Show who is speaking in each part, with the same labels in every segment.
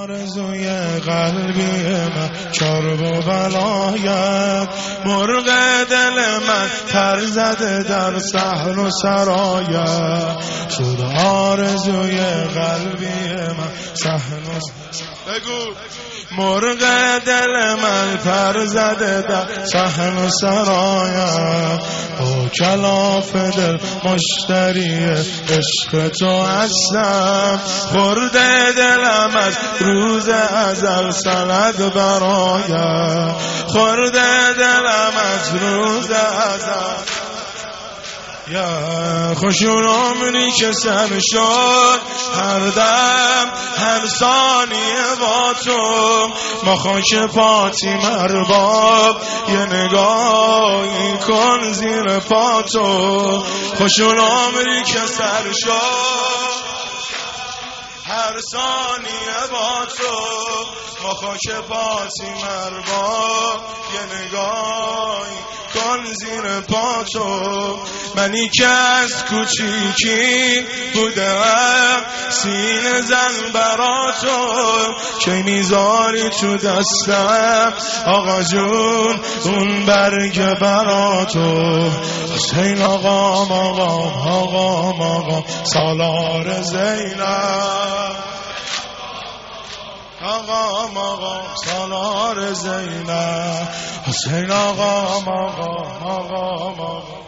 Speaker 1: آرزوی قلبی من کرب و بلایت، مرغ دل من پر زده در صحن و سرایت، شد آرزوی قلبی من صحن و بگو مرغ دل من پر زده در صحن و سرایت، با کلاف دل مشتری عشق تو هستم، خورده دلم از روز ازل سند برایت، خورده دلم از روز ازل یا خوشون عمری که سر شد، هر دم هر ثانیه با تو، ما خاک پاتی مرباب یه نگاهی کن زیر پا تو، خوشون عمری که سر شد هر ثانیه با تو، ما خاک پاتی مرباب یه نگاهی کن زیر پا تو، منی که از کوچیکی بودم سینه زن برا تو، که میذاری تو دستم آقا جون اون برگ برا تو، حسین آقام آقام آقام آقام سالار زینب، آقام آقام سالار زینب، حسین آقام آقام آقام آقام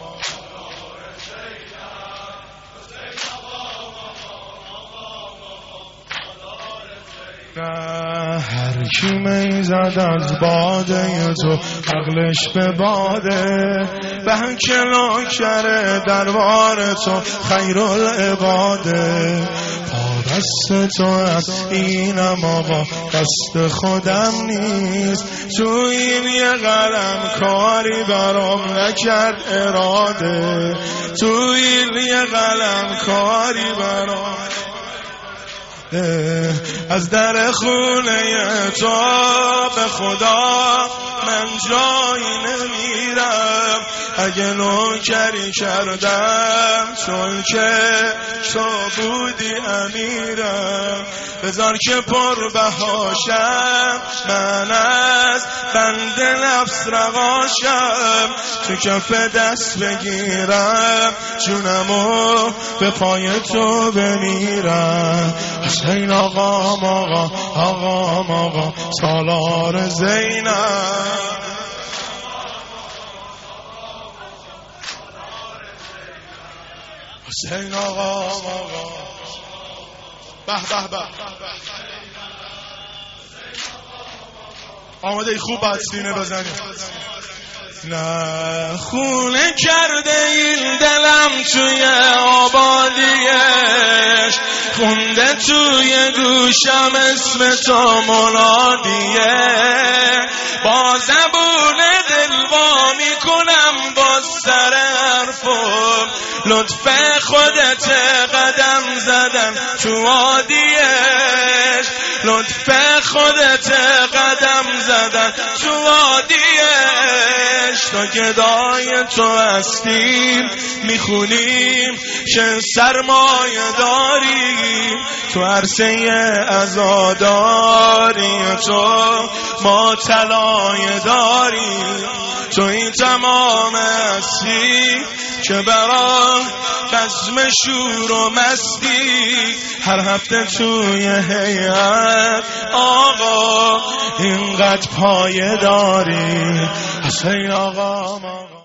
Speaker 1: هر کی میزد از باده تو عقلش به باده، به کلو کره دربار تو خیرالعباده، پا دست تو از اینم آقا دست خودم نیست، تو این یه قلم کاری برام نکرد اراده، تو این یه قلم کاری برام از در خونه تو به خدا من جایی نمیرم، اگه نوکری کردم چون که تو بودی امیرم، بذار که پر بهاشم من از بند نفس رقاشم، تو کف دست بگیرم جونمو به پای تو بمیرم، حسین آقام آقا آقام آقا سالار زینب، حسین آقام آقا به به به آماده ای خوب باید سینه بزنیم، نه خونه کرده این دلم توی آبادیش، خونده توی گوشم اسم تو منادیه، با زبون دل وا میکنم با سر حرفم، لطف خودت قدم زدن تو وادیش، لطف خودت قدم زدن تو وادیش، تا گدای تو هستیم میخونیم که سرمایه داریم، تو عرصه عزاداری تو ما طلایه داریم، تو این تمام هستی که برای بزم شور و مستی، هر هفته توی هیئت آقا اینقدر پایه داری، حسین آقا